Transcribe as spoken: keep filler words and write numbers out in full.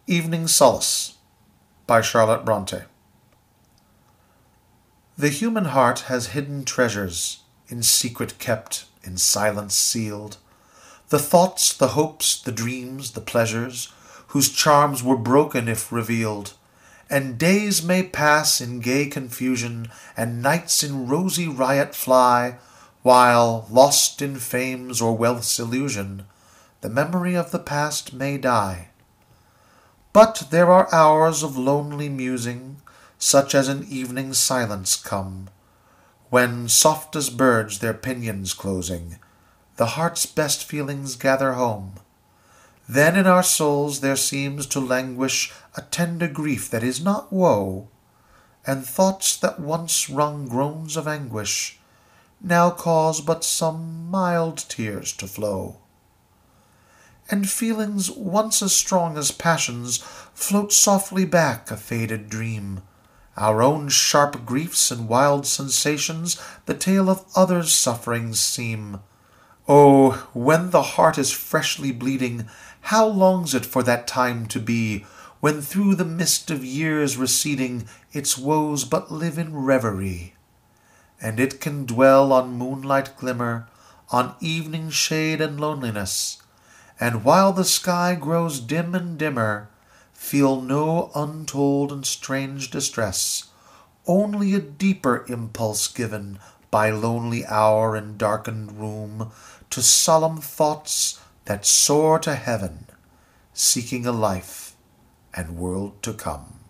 Evening Solace by Charlotte Bronte. The human heart has hidden treasures, in secret kept, in silence sealed, the thoughts, the hopes, the dreams, the pleasures, whose charms were broken if revealed, and days may pass in gay confusion, and nights in rosy riot fly, while, lost in fame's or wealth's illusion, the memory of the past may die. But there are hours of lonely musing, such as in evening silence come, when, soft as birds their pinions closing, the heart's best feelings gather home. Then in our souls there seems to languish a tender grief that is not woe, and thoughts that once wrung groans of anguish now cause but some mild tears to flow. And feelings once as strong as passions float softly back a faded dream, our own sharp griefs and wild sensations the tale of others' sufferings seem. Oh, when the heart is freshly bleeding, how longs it for that time to be, when through the mist of years receding its woes but live in reverie, and it can dwell on moonlight glimmer, on evening shade and loneliness, and while the sky grows dim and dimmer, feel no untold and strange distress, only a deeper impulse given by lonely hour and darkened room to solemn thoughts that soar to heaven, seeking a life and world to come.